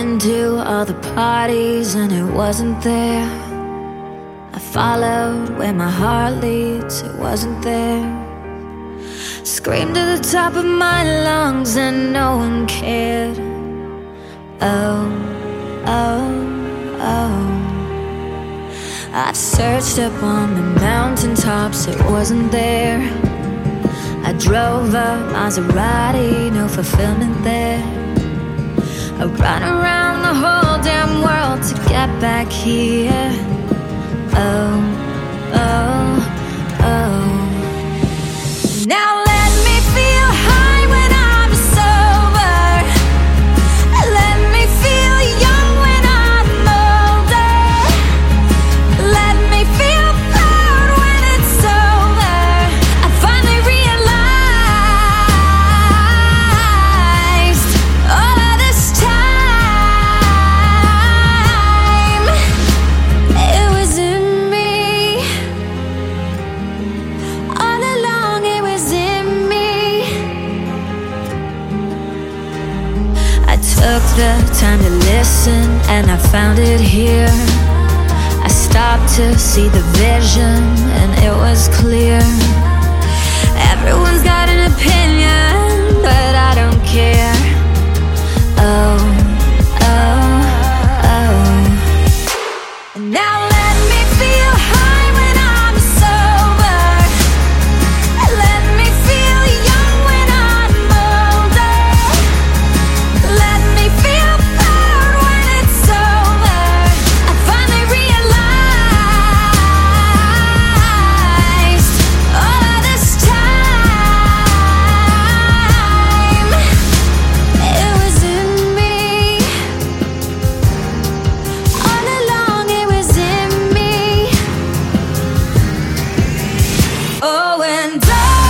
been to all the parties and it wasn't there. I followed where my heart leads, it wasn't there. Screamed at the top of my lungs and no one cared. Oh, oh, oh. I've searched up on the mountaintops, it wasn't there. I drove a Maserati, no fulfillment there. I run around the whole damn world to get back here. Oh, oh, oh. Now let me feel high when I'm sober. Let me feel young when I'm older. Let me feel proud when it's over. I finally realized all of this time it was in me. All along it was in me. I took the time to listen and I found it here. I stopped to see the vision and it was clear. Everyone's got an opinion, but I don't care. Oh, oh, oh. Now let me feel high when I'm sober. Let me feel young when I'm older. Let me feel proud when it's over. I finally realized all of this time it was in me. All along it was in me. Oh, and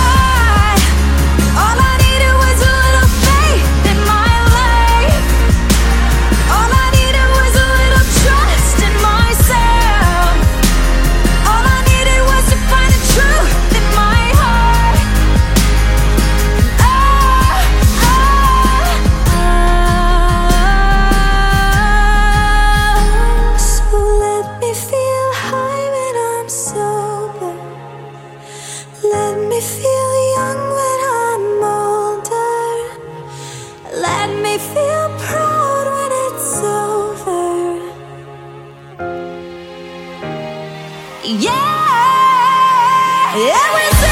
all I needed was a little faith in my life. All I needed was a little trust in myself. All I needed was to find the truth in my heart. Oh, oh, oh. So let me feel high when I'm sober. Let me feel young when I'm older. Let me feel proud when it's over. Yeah, it was